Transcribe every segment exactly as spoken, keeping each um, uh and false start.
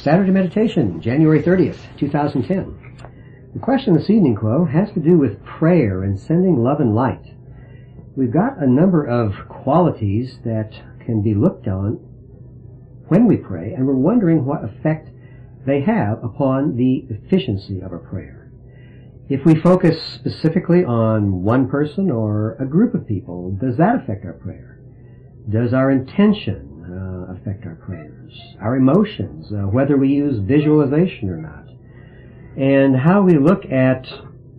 Saturday Meditation, January thirtieth, two thousand ten. The question this evening, Quo, has to do with prayer and sending love and light. We've got a number of qualities that can be looked on when we pray, and we're wondering what effect they have upon the efficiency of our prayer. If we focus specifically on one person or a group of people, does that affect our prayer? Does our intention uh, affect our prayers? Our emotions, uh, whether we use visualization or not? And how we look at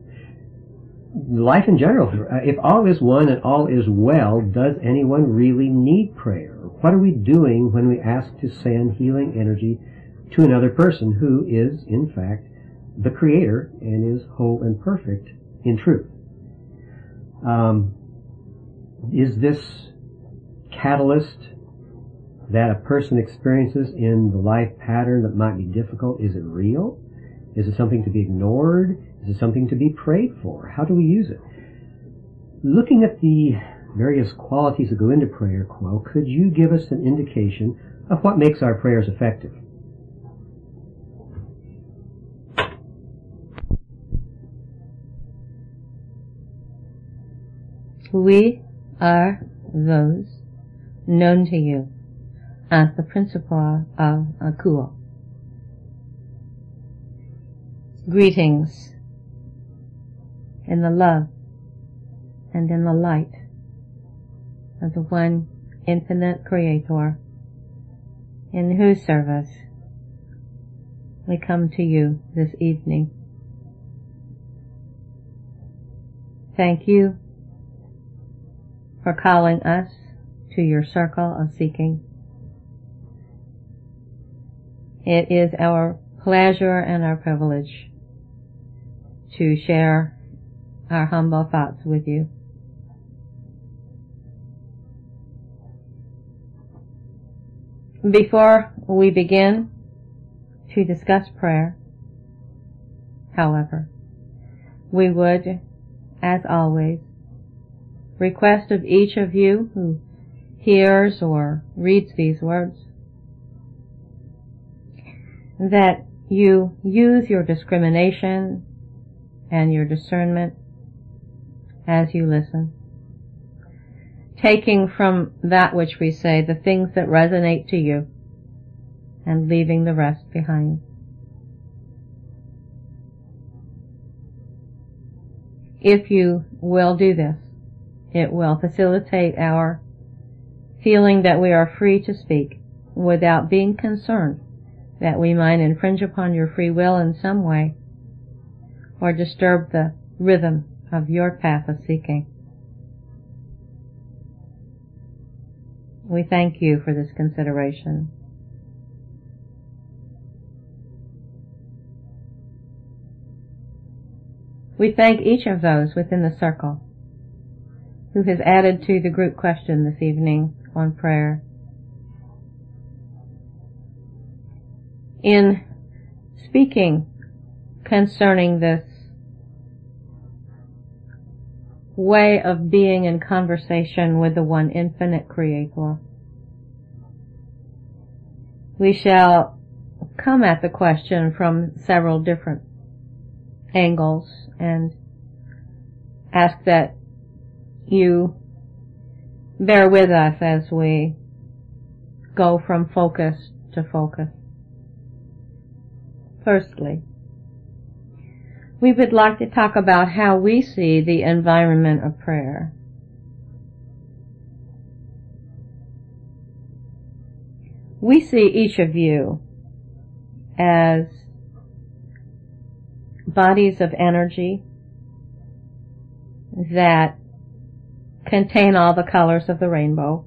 life in general. Uh, if all is one and all is well, does anyone really need prayer? What are we doing when we ask to send healing energy to another person who is, in fact, the Creator and is whole and perfect in truth? Um, is this catalyst that a person experiences in the life pattern that might be difficult, is it real? Is it something to be ignored? Is it something to be prayed for? How do we use it? Looking at the various qualities that go into prayer, Quo, could you give us an indication of what makes our prayers effective? We are those known to you as the principle of Akuo. Greetings in the love and in the light of the one infinite Creator, in whose service we come to you this evening. Thank you for calling us to your circle of seeking. It is our pleasure and our privilege to share our humble thoughts with you. Before we begin to discuss prayer, however, we would, as always, request of each of you who hears or reads these words that you use your discrimination and your discernment as you listen, taking from that which we say the things that resonate to you and leaving the rest behind. If you will do this, it will facilitate our feeling that we are free to speak without being concerned that we might infringe upon your free will in some way or disturb the rhythm of your path of seeking. We thank you for this consideration. We thank each of those within the circle who has added to the group question this evening on prayer. In speaking concerning this way of being in conversation with the one infinite Creator, we shall come at the question from several different angles and ask that you bear with us as we go from focus to focus. Firstly, we would like to talk about how we see the environment of prayer. We see each of you as bodies of energy that contain all the colors of the rainbow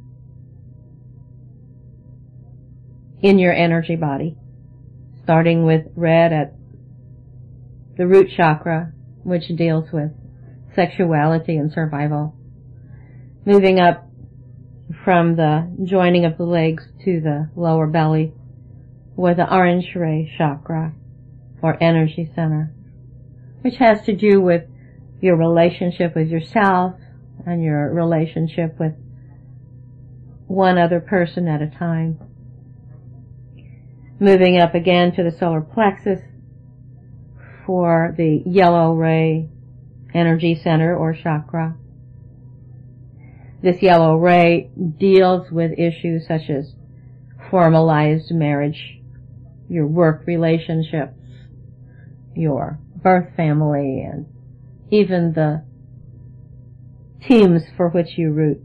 in your energy body, starting with red at the root chakra, which deals with sexuality and survival, moving up from the joining of the legs to the lower belly with the orange ray chakra, or energy center, which has to do with your relationship with yourself and your relationship with one other person at a time. Moving up again to the solar plexus for the yellow ray energy center or chakra. This yellow ray deals with issues such as formalized marriage, your work relationships, your birth family, and even the teams for which you root.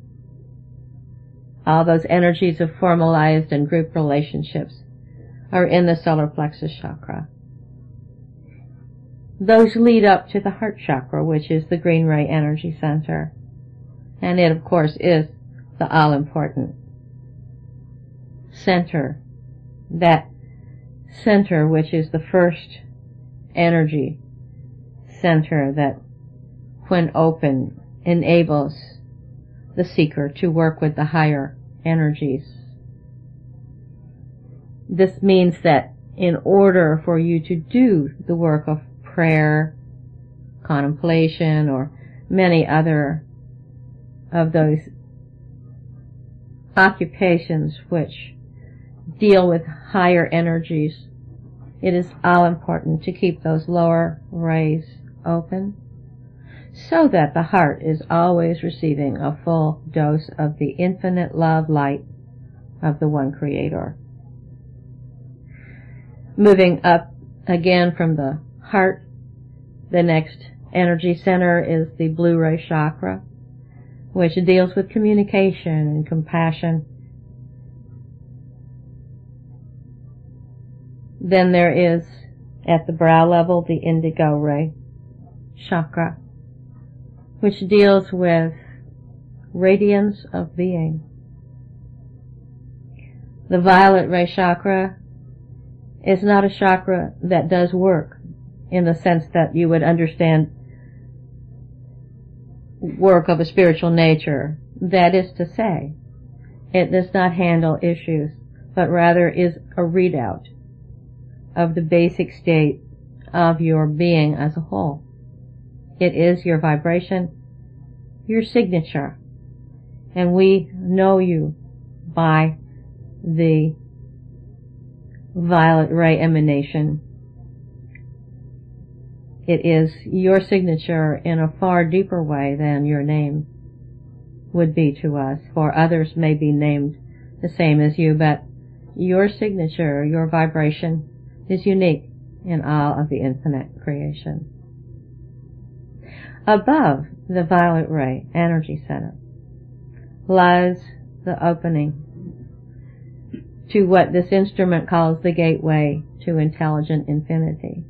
All those energies of formalized and group relationships are in the solar plexus chakra. Those lead up to the heart chakra, which is the green ray energy center. And it, of course, is the all-important center. That center, which is the first energy center that, when open, enables the seeker to work with the higher energies. This means that in order for you to do the work of prayer, contemplation, or many other of those occupations which deal with higher energies, it is all important to keep those lower rays open so that the heart is always receiving a full dose of the infinite love light of the One Creator. Moving up again from the heart, the next energy center is the blue ray chakra, which deals with communication and compassion. Then there is, at the brow level, the indigo ray chakra, which deals with radiance of being. The violet ray chakra is not a chakra that does work in the sense that you would understand work of a spiritual nature. That is to say, it does not handle issues, but rather is a readout of the basic state of your being as a whole. It is your vibration, your signature, and we know you by the violet ray emanation. It is your signature in a far deeper way than your name would be to us, for others may be named the same as you, but your signature, your vibration, is unique in all of the infinite creation. Above the violet ray energy center lies the opening to what this instrument calls the gateway to intelligent infinity.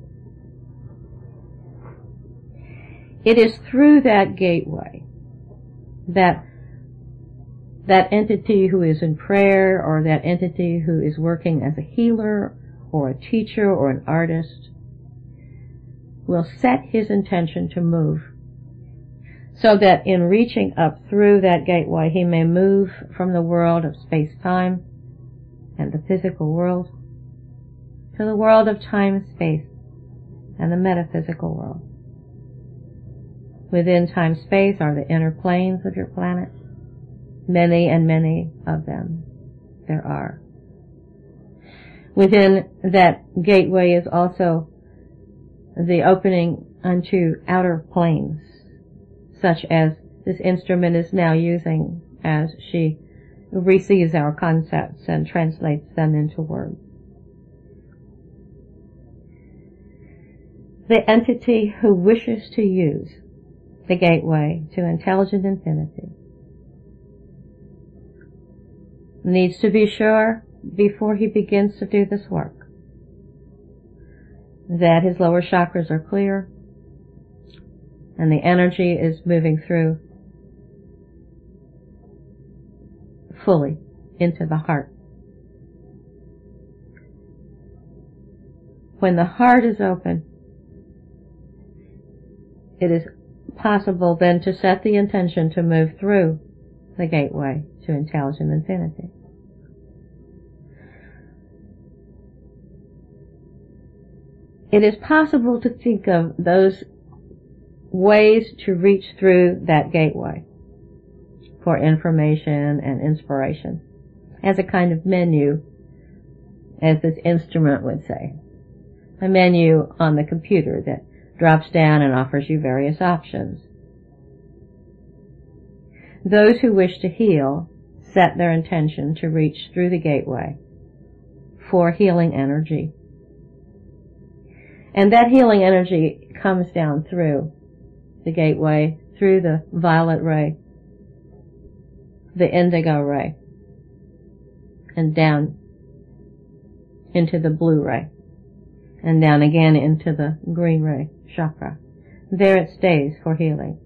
It is through that gateway that that entity who is in prayer, or that entity who is working as a healer or a teacher or an artist, will set his intention to move, so that in reaching up through that gateway he may move from the world of space-time and the physical world to the world of time-space and the metaphysical world. Within time-space are the inner planes of your planet. Many and many of them there are. Within that gateway is also the opening unto outer planes, such as this instrument is now using as she receives our concepts and translates them into words. The entity who wishes to use the gateway to intelligent infinity needs to be sure, before he begins to do this work, that his lower chakras are clear and the energy is moving through fully into the heart. When the heart is open, it is possible then to set the intention to move through the gateway to intelligent infinity. It is possible to think of those ways to reach through that gateway for information and inspiration as a kind of menu as this instrument would say. A menu on the computer that drops down and offers you various options. Those who wish to heal set their intention to reach through the gateway for healing energy. And that healing energy comes down through the gateway, through the violet ray, the indigo ray, and down into the blue ray, and down again into the green ray chakra. There it stays for healing.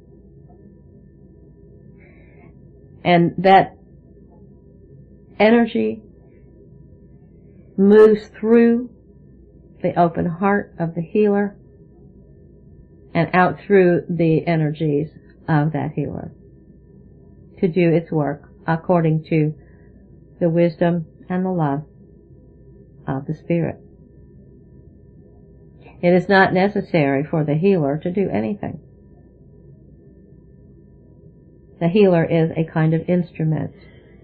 And that energy moves through the open heart of the healer and out through the energies of that healer to do its work according to the wisdom and the love of the Spirit. It is not necessary for the healer to do anything. The healer is a kind of instrument.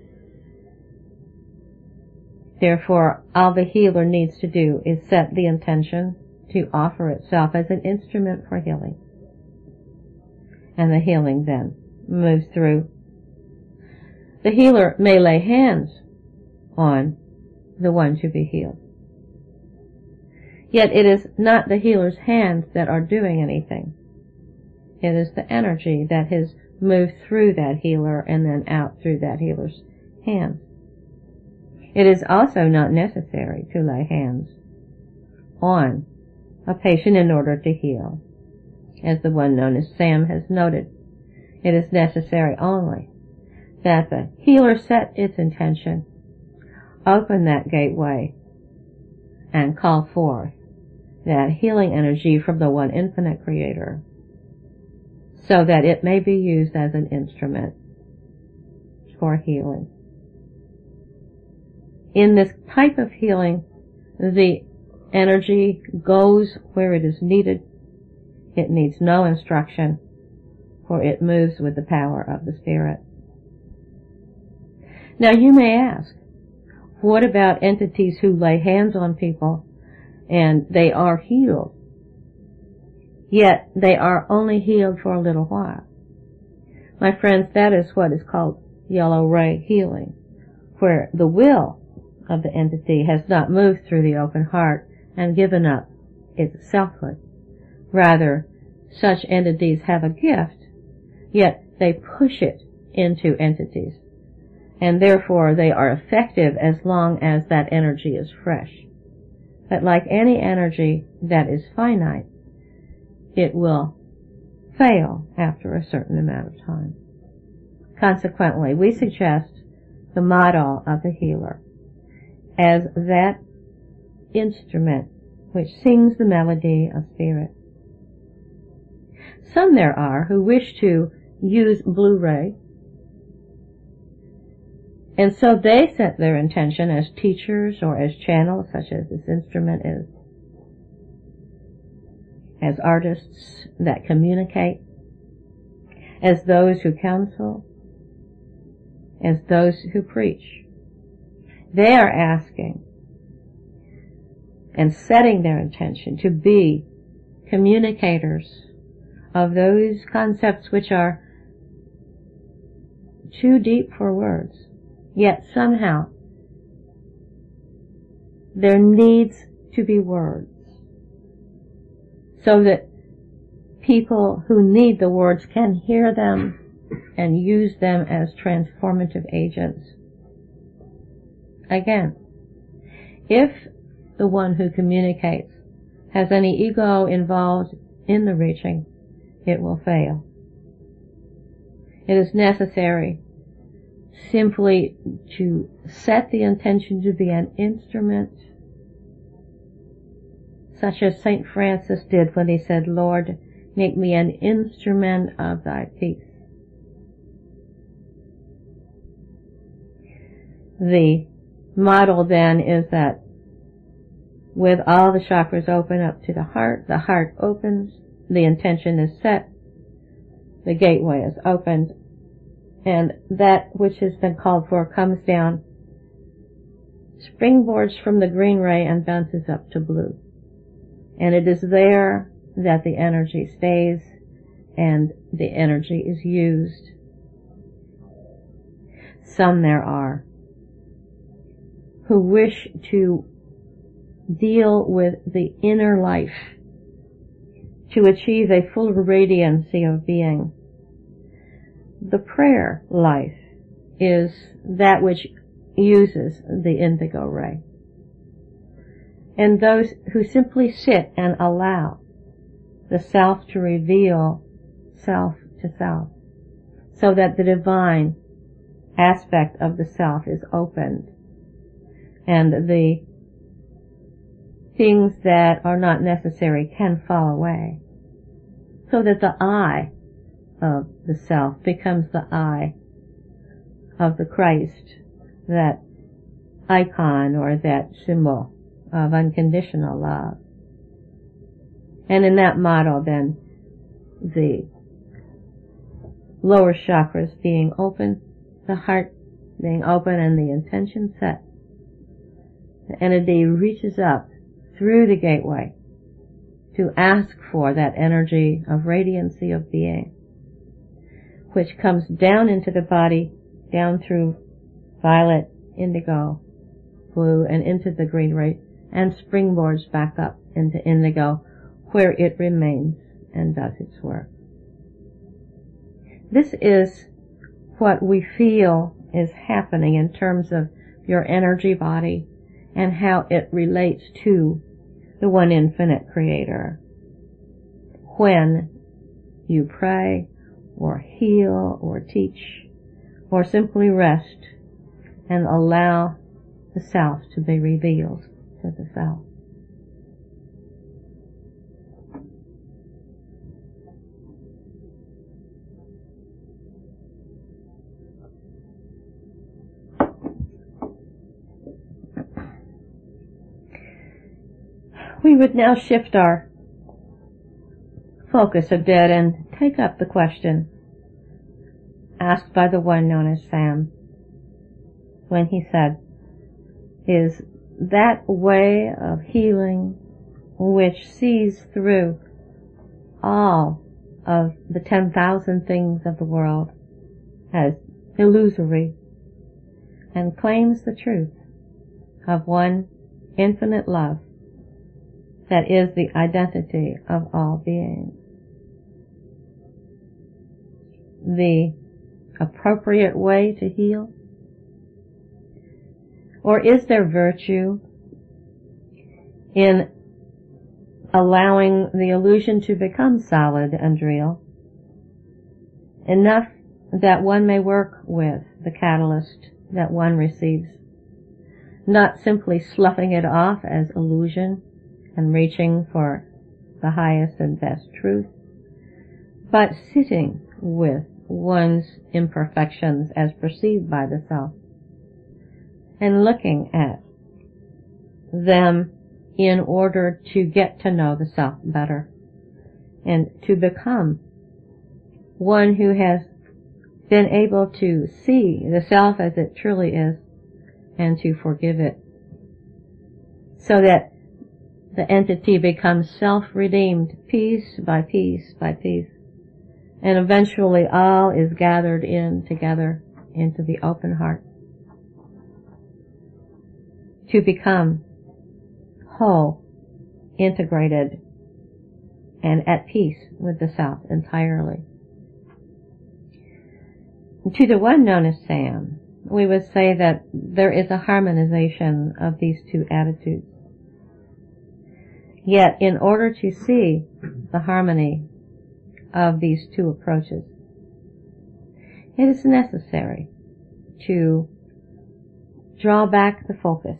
Therefore, all the healer needs to do is set the intention to offer itself as an instrument for healing. And the healing then moves through. The healer may lay hands on the one to be healed. Yet it is not the healer's hands that are doing anything. It is the energy that has moved through that healer and then out through that healer's hands. It is also not necessary to lay hands on a patient in order to heal. As the one known as Sam has noted, it is necessary only that the healer set its intention, open that gateway, and call forth that healing energy from the one infinite creator, so that it may be used as an instrument for healing. In this type of healing, the energy goes where it is needed. It needs no instruction, for it moves with the power of the Spirit. Now you may ask, what about entities who lay hands on people and they are healed, yet they are only healed for a little while? My friends, that is what is called yellow ray healing, where the will of the entity has not moved through the open heart and given up its selfhood. Rather, such entities have a gift, yet they push it into entities, and therefore they are effective as long as that energy is fresh. But like any energy that is finite, it will fail after a certain amount of time. Consequently, we suggest the model of the healer as that instrument which sings the melody of Spirit. Some there are who wish to use blue ray, and so they set their intention as teachers or as channels, such as this instrument is, as artists that communicate, as those who counsel, as those who preach. They are asking and setting their intention to be communicators of those concepts which are too deep for words, yet somehow there needs to be words so that people who need the words can hear them and use them as transformative agents. Again, if the one who communicates has any ego involved in the reaching, it will fail. It is necessary simply to set the intention to be an instrument, such as Saint Francis did when he said, "Lord, make me an instrument of thy peace." The model then is that with all the chakras open up to the heart, the heart opens, the intention is set, the gateway is opened, and that which has been called for comes down springboards from the green ray and bounces up to blue. And it is there that the energy stays and the energy is used. Some there are who wish to deal with the inner life to achieve a full radiancy of being. The prayer life is that which uses the indigo ray. And those who simply sit and allow the self to reveal self to self, so that the divine aspect of the self is opened, and the things that are not necessary can fall away, so that the I of the self becomes the I of the Christ, that icon or that symbol of unconditional love. And in that model, then, the lower chakras being open, the heart being open, and the intention set, the entity reaches up through the gateway to ask for that energy of radiancy of being, which comes down into the body, down through violet, indigo, blue, and into the green ray, and springboards back up into indigo, where it remains and does its work. This is what we feel is happening in terms of your energy body and how it relates to the one infinite creator. When you pray or heal or teach or simply rest and allow the self to be revealed to the self. We would now shift our focus a bit and take up the question asked by the one known as Sam, when he said, is that way of healing which sees through all of the ten thousand things of the world as illusory and claims the truth of one infinite love that is the identity of all beings, the appropriate way to heal? Or is there virtue in allowing the illusion to become solid and real, enough that one may work with the catalyst that one receives, not simply sloughing it off as illusion and reaching for the highest and best truth, but sitting with one's imperfections as perceived by the self and looking at them in order to get to know the self better and to become one who has been able to see the self as it truly is and to forgive it, so that the entity becomes self-redeemed piece by piece by piece, and eventually all is gathered in together into the open heart to become whole, integrated, and at peace with the self entirely. To the one known as Sam, we would say that there is a harmonization of these two attitudes. Yet, in order to see the harmony of these two approaches, it is necessary to draw back the focus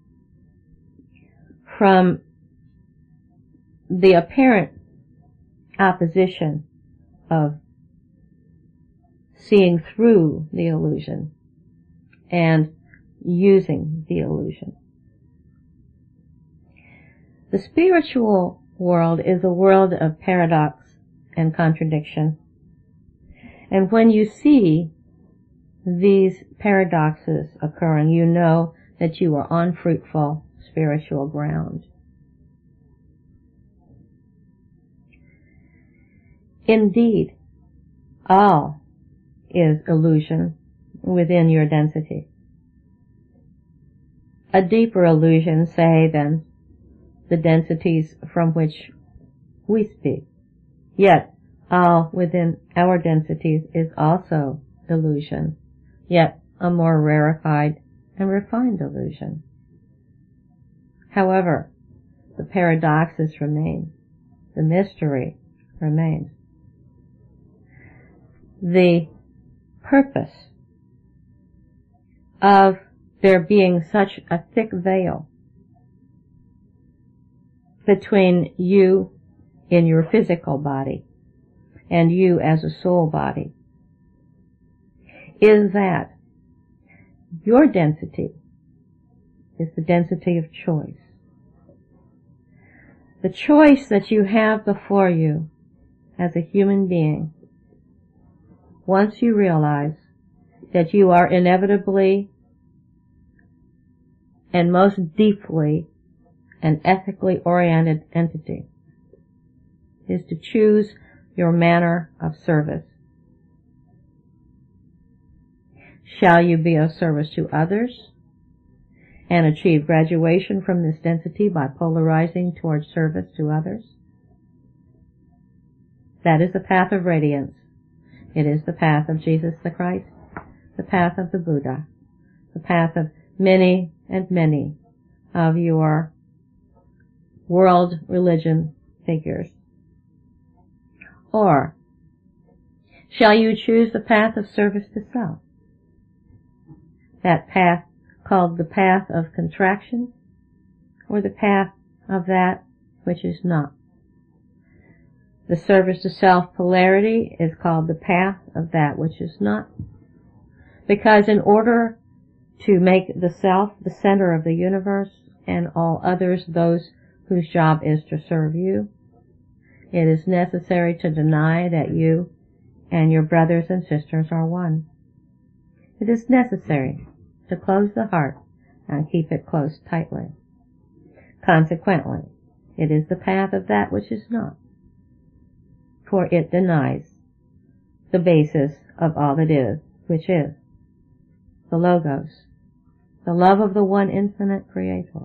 from the apparent opposition of seeing through the illusion and using the illusion. The spiritual world is a world of paradox and contradiction. And when you see these paradoxes occurring, you know that you are on fruitful spiritual ground. Indeed, all is illusion within your density. A deeper illusion, say, than the densities from which we speak. Yet, all within our densities is also illusion, yet a more rarefied and refined illusion. However, the paradoxes remain. The mystery remains. The purpose of there being such a thick veil between you in your physical body and you as a soul body is that your density is the density of choice. The choice that you have before you as a human being, once you realize that you are inevitably and most deeply an ethically oriented entity, is to choose your manner of service. Shall you be of service to others and achieve graduation from this density by polarizing towards service to others? That is the path of radiance. It is the path of Jesus the Christ, the path of the Buddha, the path of many and many of your world religion figures. Or, shall you choose the path of service to self? That path called the path of contraction, or the path of that which is not. The service to self polarity is called the path of that which is not. Because in order to make the self the center of the universe and all others those whose job is to serve you, it is necessary to deny that you and your brothers and sisters are one. It is necessary to close the heart and keep it closed tightly. Consequently, it is the path of that which is not, for it denies the basis of all that is, which is the Logos, the love of the one infinite Creator.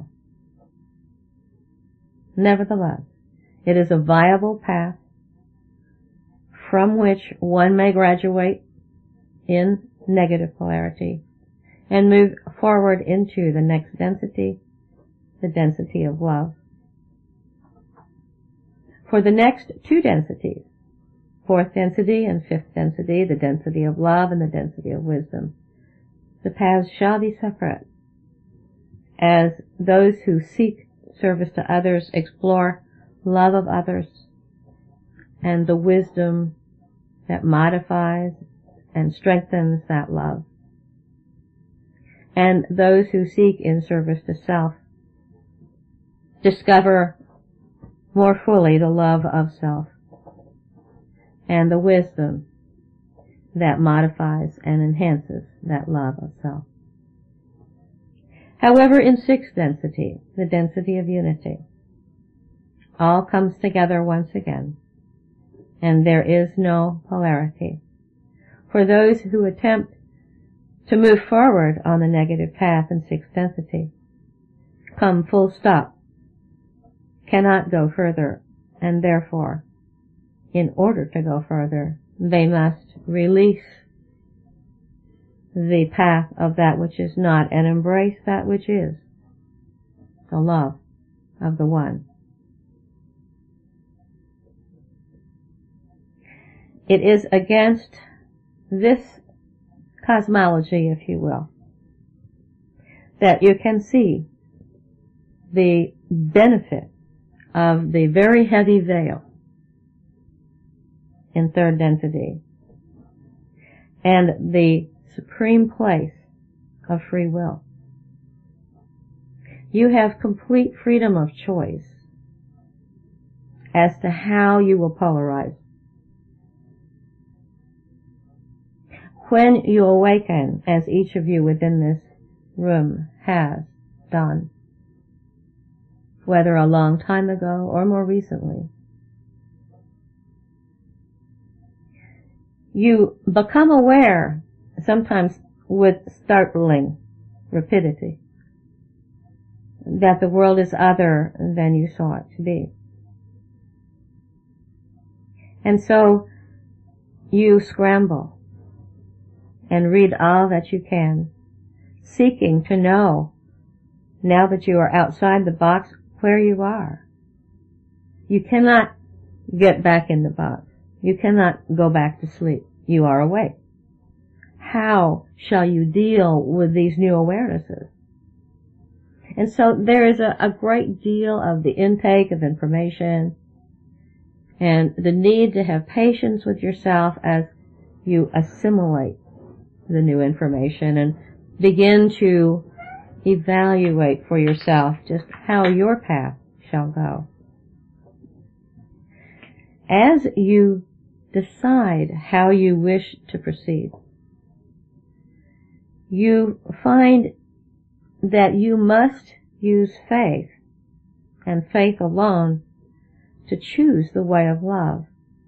Nevertheless, it is a viable path from which one may graduate in negative polarity and move forward into the next density, the density of love. For the next two densities, fourth density and fifth density, the density of love and the density of wisdom, the paths shall be separate, as those who seek service to others explore love of others and the wisdom that modifies and strengthens that love. And those who seek in service to self discover more fully the love of self and the wisdom that modifies and enhances that love of self. However, in sixth density, the density of unity, all comes together once again, and there is no polarity. For those who attempt to move forward on the negative path in sixth density come full stop, cannot go further, and therefore, in order to go further, they must release the path of that which is not and embrace that which is, the love of the one. It is against this cosmology, if you will, that you can see the benefit of the very heavy veil in third density and the supreme place of free will. You have complete freedom of choice as to how you will polarize. When you awaken, as each of you within this room has done, whether a long time ago or more recently. You become aware, sometimes with startling rapidity, that the world is other than you saw it to be. And so you scramble and read all that you can, seeking to know, now that you are outside the box, where you are. You cannot get back in the box. You cannot go back to sleep. You are awake. How shall you deal with these new awarenesses? And so there is a, a great deal of the intake of information and the need to have patience with yourself as you assimilate the new information and begin to evaluate for yourself just how your path shall go. As you decide how you wish to proceed, you find that you must use faith, and faith alone, to choose the way of love.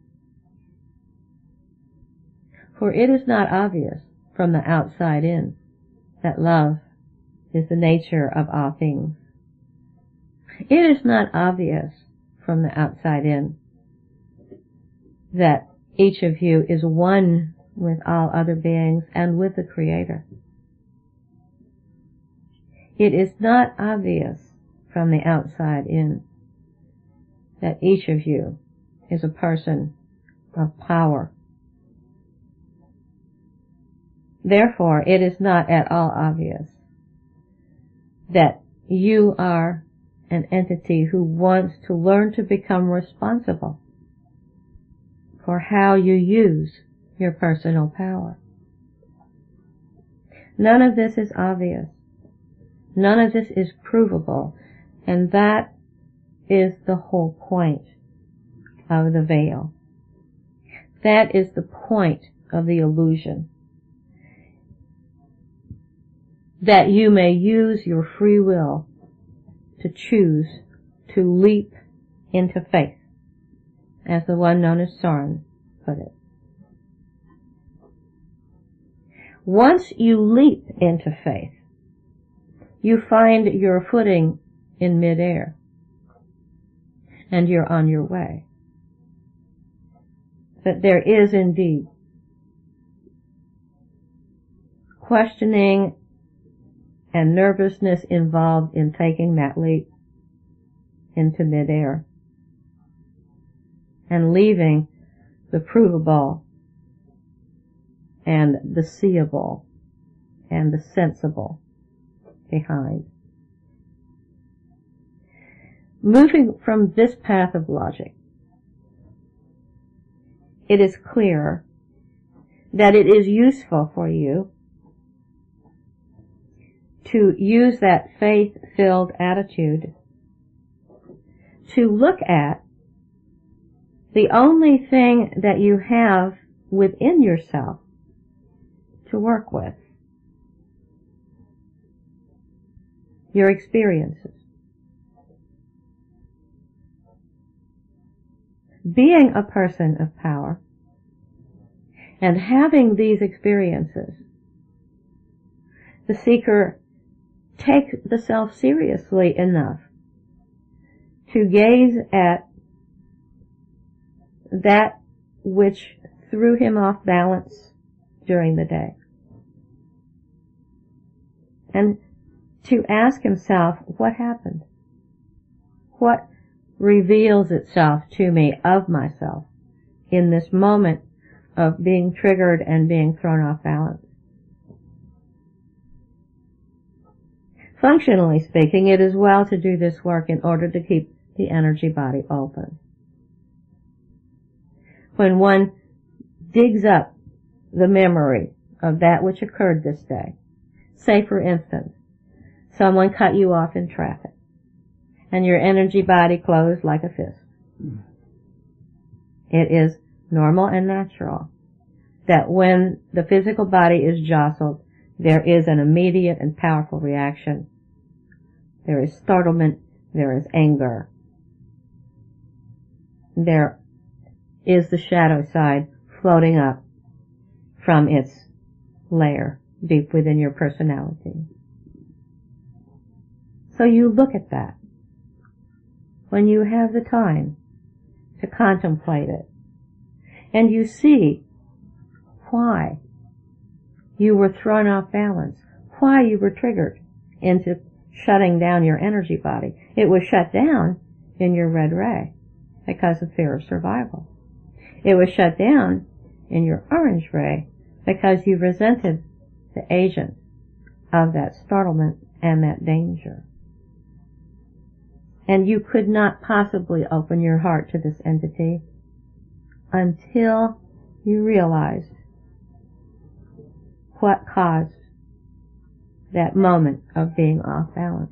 For it is not obvious from the outside in that love is the nature of all things. It is not obvious from the outside in that each of you is one with all other beings and with the Creator. It is not obvious from the outside in that each of you is a person of power. Therefore, it is not at all obvious that you are an entity who wants to learn to become responsible for how you use your personal power. None of this is obvious. None of this is provable, and that is the whole point of the veil. That is the point of the illusion. That you may use your free will to choose to leap into faith, as the one known as Soren put it. Once you leap into faith, you find your footing in midair, and you're on your way. That there is indeed questioning and nervousness involved in taking that leap into midair and leaving the provable and the seeable and the sensible behind. Moving from this path of logic, it is clear that it is useful for you to use that faith-filled attitude to look at the only thing that you have within yourself to work with: your experiences. Being a person of power and having these experiences, the seeker takes the self seriously enough to gaze at that which threw him off balance during the day, and to ask himself, what happened? What reveals itself to me of myself in this moment of being triggered and being thrown off balance? Functionally speaking, it is well to do this work in order to keep the energy body open. When one digs up the memory of that which occurred this day, say for instance, someone cut you off in traffic, and your energy body closed like a fist. It is normal and natural that when the physical body is jostled, there is an immediate and powerful reaction. There is startlement, there is anger. There is the shadow side floating up from its layer deep within your personality. So you look at that when you have the time to contemplate it, and you see why you were thrown off balance, why you were triggered into shutting down your energy body. It was shut down in your red ray because of fear of survival. It was shut down in your orange ray because you resented the agent of that startlement and that danger. And you could not possibly open your heart to this entity until you realized what caused that moment of being off balance.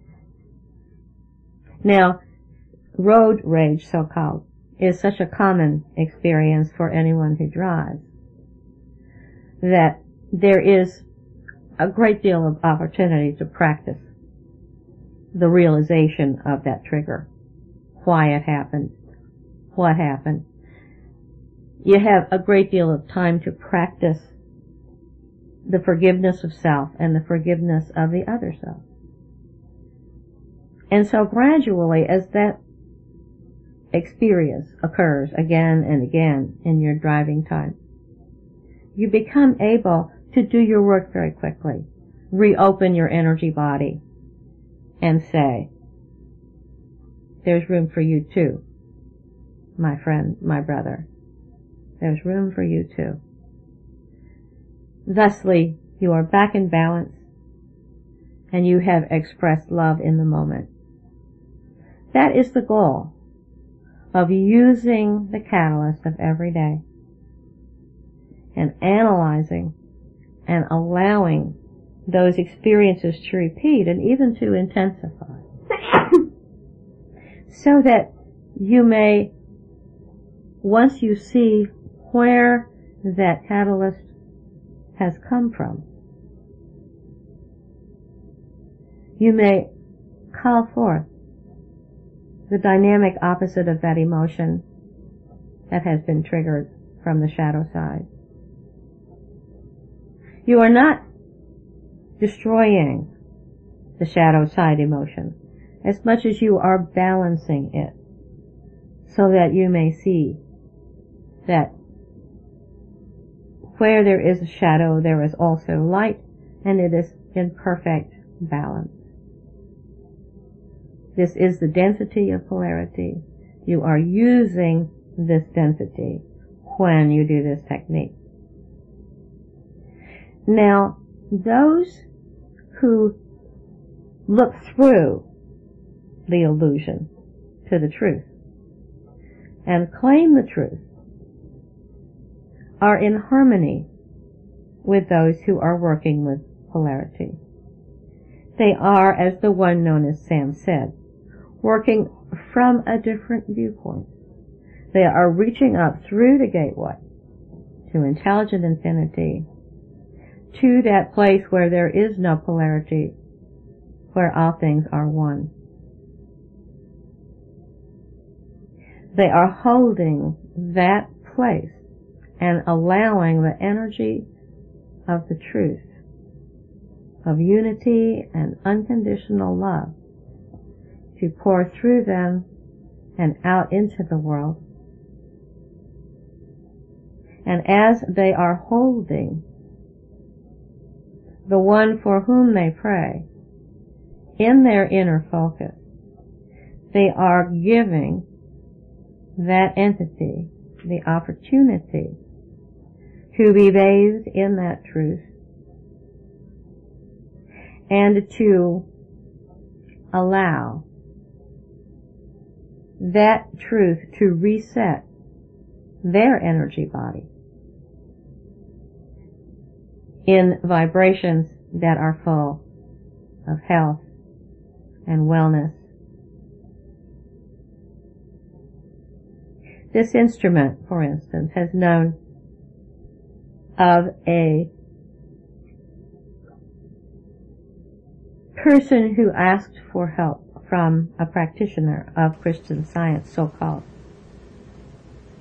Now, road rage, so-called, is such a common experience for anyone who drives that there is a great deal of opportunity to practice the realization of that trigger, why it happened, what happened. You have a great deal of time to practice the forgiveness of self and the forgiveness of the other self. And so gradually, as that experience occurs again and again in your driving time, you become able to do your work very quickly, reopen your energy body, and say, there's room for you too, my friend, my brother. There's room for you too. Thusly, you are back in balance, and you have expressed love in the moment. That is the goal of using the catalyst of every day and analyzing and allowing those experiences to repeat and even to intensify so that you may, once you see where that catalyst has come from, you may call forth the dynamic opposite of that emotion that has been triggered from the shadow side. You are not destroying the shadow side emotion as much as you are balancing it so that you may see that where there is a shadow, there is also light, and it is in perfect balance. This is the density of polarity. You are using this density when you do this technique. Now, those who look through the illusion to the truth and claim the truth are in harmony with those who are working with polarity. They are, as the one known as Sam said, working from a different viewpoint. They are reaching up through the gateway to intelligent infinity, to that place where there is no polarity, where all things are one. They are holding that place and allowing the energy of the truth, of unity and unconditional love, to pour through them and out into the world. And as they are holding the one for whom they pray in their inner focus, they are giving that entity the opportunity to be bathed in that truth and to allow that truth to reset their energy body in vibrations that are full of health and wellness. This instrument, for instance, has known of a person who asked for help from a practitioner of Christian Science, so-called.